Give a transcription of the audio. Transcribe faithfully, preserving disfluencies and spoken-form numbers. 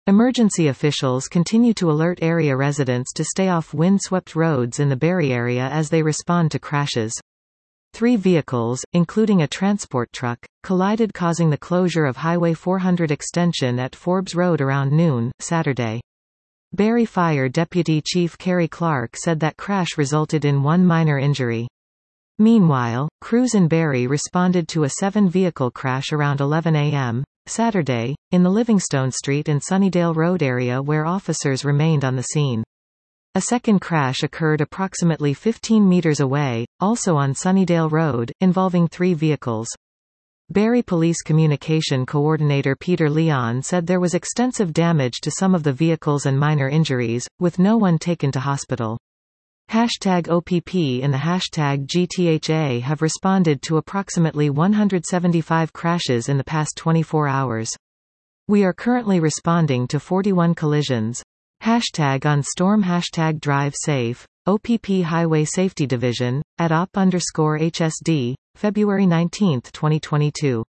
Emergency officials continue to alert area residents to stay off wind-swept roads in the Barrie area as they respond to crashes. Three vehicles, including a transport truck, collided, causing the closure of Highway four hundred extension at Forbes Road around noon, Saturday. Barrie Fire Deputy Chief Kerry Clark said that crash resulted in one minor injury. Meanwhile, crews in Barrie responded to a seven-vehicle crash around eleven a m Saturday, in the Livingstone Street and Sunnydale Road area where officers remained on the scene. A second crash occurred approximately fifteen meters away, also on Sunnydale Road, involving three vehicles. Barrie Police Communication Coordinator Peter Leon said there was extensive damage to some of the vehicles and minor injuries, with no one taken to hospital. Hashtag O P P and the hashtag G T H A have responded to approximately one hundred seventy-five crashes in the past twenty-four hours. We are currently responding to forty-one collisions. Hashtag on storm hashtag drive safe, O P P Highway Safety Division, at op underscore H S D, February nineteenth twenty twenty-two.